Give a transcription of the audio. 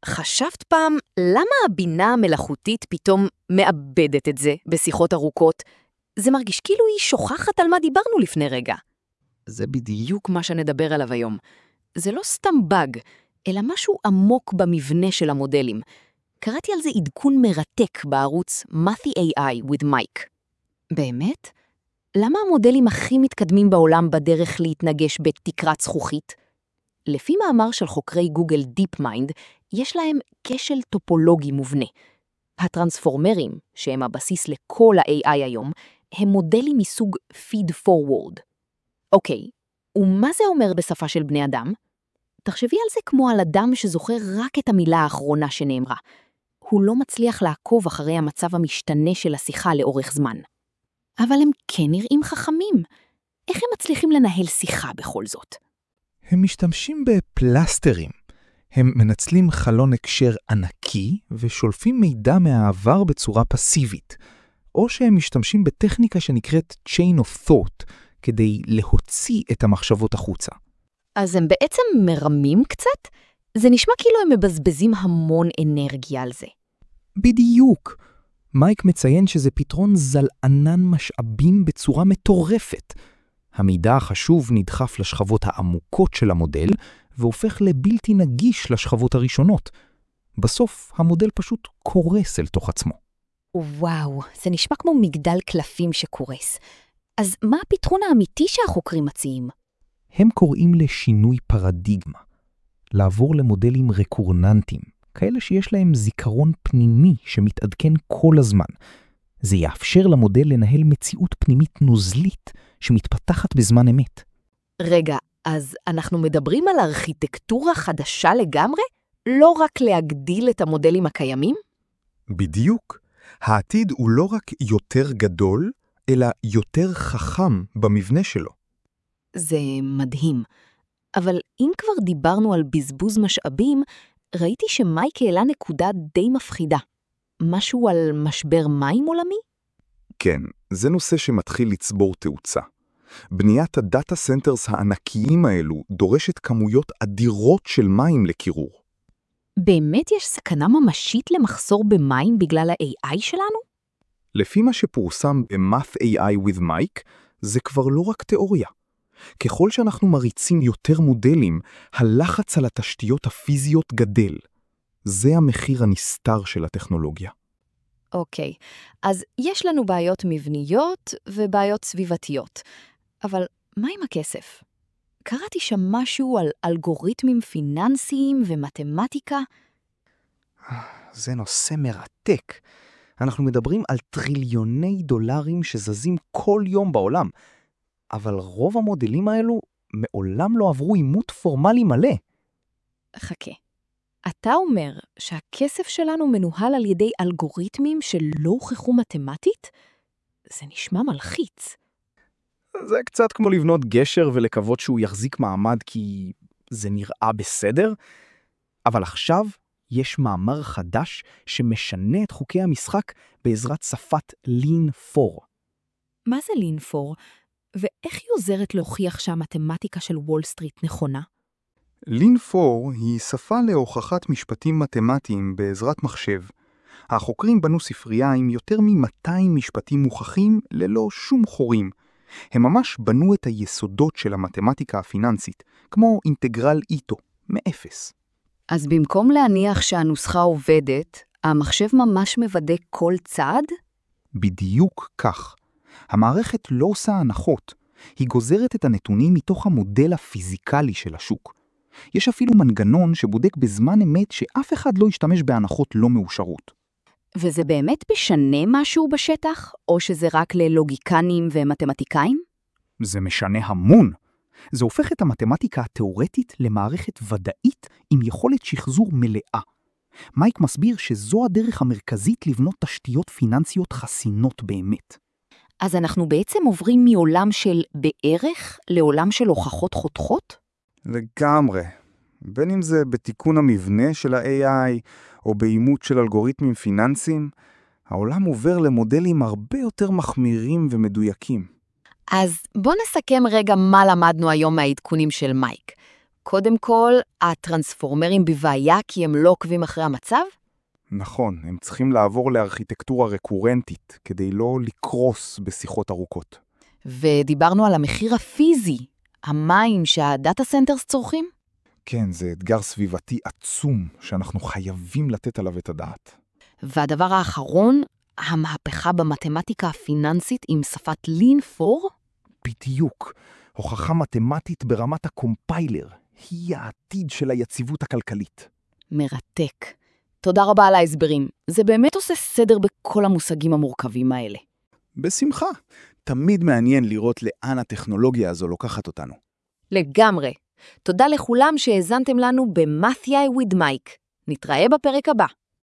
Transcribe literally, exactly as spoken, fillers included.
חשבת פעם למה הבינה המלאכותית פתאום מאבדת את זה בשיחות ארוכות? זה מרגיש כאילו היא שוכחת על מה דיברנו לפני רגע. זה בדיוק מה שנדבר עליו היום. זה לא סתם בג, אלא משהו עמוק במבנה של המודלים. קראתי על זה עדכון מרתק בערוץ Mathy איי איי with Mike. באמת? למה המודלים הכי מתקדמים בעולם בדרך להתנגש בתקרת זכוכית? לפי מאמר של חוקרי גוגל דיפ מיינד, יש להם כשל טופולוגי מובנה. הטרנספורמרים, שהם הבסיס לכל ה-איי איי היום, הם מודלים מסוג feed forward. אוקיי, ומה זה אומר בשפה של בני אדם? תחשבי על זה כמו על אדם שזוכר רק את המילה האחרונה שנאמרה. הוא לא מצליח לעקוב אחרי המצב המשתנה של השיחה לאורך זמן. אבל הם כן נראים חכמים. איך הם מצליחים לנהל שיחה בכל זאת? הם משתמשים בפלסטרים. הם מנצלים חלון הקשר ענקי ושולפים מידע מהעבר בצורה פסיבית. או שהם משתמשים בטכניקה שנקראת chain of thought כדי להוציא את המחשבות החוצה. אז הם בעצם מרמים קצת? זה נשמע כאילו הם מבזבזים המון אנרגיה על זה. בדיוק. מייק מציין שזה פתרון זלענן משאבים בצורה מטורפת. המידע החשוב נדחף לשכבות העמוקות של המודל, והופך לבלתי נגיש לשכבות הראשונות. בסוף המודל פשוט קורס אל תוך עצמו. וואו, זה נשמע כמו מגדל קלפים שקורס. אז מה הפתרון האמיתי שהחוקרים מציעים? הם קוראים לשינוי פרדיגמה. לעבור למודלים רקורננטיים, כאלה שיש להם זיכרון פנימי שמתעדכן כל הזמן. זה יאפשר למודל לנהל מציאות פנימית נוזלית שמתפתחת בזמן אמת. רגע, אז אנחנו מדברים על ארכיטקטורה חדשה לגמרי? לא רק להגדיל את המודלים הקיימים? בדיוק. העתיד הוא לא רק יותר גדול, אלא יותר חכם במבנה שלו. זה מדהים. אבל אם כבר דיברנו על בזבוז משאבים, ראיתי שמייק העלה נקודה די מפחידה. משהו על משבר מים עולמי? כן, זה נושא שמתחיל לצבור תאוצה. בניית הדאטה סנטרס הענקיים האלו דורשת כמויות אדירות של מים לקירור. באמת יש סכנה ממשית למחסור במים בגלל ה-איי איי שלנו? לפי מה שפורסם ב-Math איי איי with Mike, זה כבר לא רק תיאוריה. ככל שאנחנו מריצים יותר מודלים, הלחץ על התשתיות הפיזיות גדל. זה המחיר הנסתר של הטכנולוגיה. אוקיי, אז יש לנו בעיות מבניות ובעיות סביבתיות. אבל מה עם הכסף? קראתי שם משהו על אלגוריתמים פיננסיים ומתמטיקה. זה נושא מרתק. אנחנו מדברים על טריליוני דולרים שזזים כל יום בעולם. אבל רוב המודלים האלו מעולם לא עברו אימות פורמלי מלא. חכה. אתה אומר שהכסף שלנו מנוהל על ידי אלגוריתמים שלא הוכחו מתמטית? זה נשמע מלחיץ. זה קצת כמו לבנות גשר ולקוות שהוא יחזיק מעמד כי זה נראה בסדר. אבל עכשיו יש מאמר חדש שמשנה את חוקי המשחק בעזרת שפת לין פור. מה זה לין פור? ואיך היא עוזרת להוכיח שהמתמטיקה של וול סטריט נכונה? לין פור היא שפה להוכחת משפטים מתמטיים בעזרת מחשב. החוקרים בנו ספרייה עם יותר מ-מאתיים משפטים מוכחים ללא שום חורים. הם ממש בנו את היסודות של המתמטיקה הפיננסית, כמו אינטגרל איטו, מאפס. אז במקום להניח שהנוסחה עובדת, המחשב ממש מוודא כל צעד? בדיוק כך. המערכת לא עושה הנחות. היא גוזרת את הנתונים מתוך המודל הפיזיקלי של השוק. יש אפילו מנגנון שבודק בזמן אמת שאף אחד לא ישתמש בהנחות לא מאושרות. וזה באמת משנה משהו בשטח, או שזה רק ללוגיקנים ומתמטיקאים? זה משנה המון. זה הופך את המתמטיקה התיאורטית למערכת ודאית עם יכולת שחזור מלאה. מייק מסביר שזו הדרך המרכזית לבנות תשתיות פיננסיות חסינות באמת. אז אנחנו בעצם עוברים מעולם של בערך לעולם של הוכחות חותכות? לגמרי. בין אם זה בתיקון המבנה של ה-איי איי או באימות של אלגוריתמים פיננסיים, העולם עובר למודלים הרבה יותר מחמירים ומדויקים. אז בוא נסכם רגע מה למדנו היום מהעדכונים של מייק. קודם כל, הטרנספורמרים בבעיה כי הם לא עוקבים אחרי המצב? נכון, הם צריכים לעבור לארכיטקטורה רקורנטית, כדי לא לקרוס בשיחות ארוכות. ודיברנו על המחיר הפיזי, המים שהדאטה סנטרס צורכים? כן, זה אתגר סביבתי עצום, שאנחנו חייבים לתת עליו את הדעת. והדבר האחרון, המהפכה במתמטיקה הפיננסית עם שפת לין פור? בדיוק. הוכחה מתמטית ברמת הקומפיילר. היא העתיד של היציבות הכלכלית. מרתק. תודה רבה על ההסברים. זה באמת עושה סדר בכל המושגים המורכבים האלה. בשמחה. תמיד מעניין לראות לאן הטכנולוגיה הזו לוקחת אותנו. לגמרי. תודה לכולם שהאזנתם לנו ב-Math with Mike. נתראה בפרק הבא.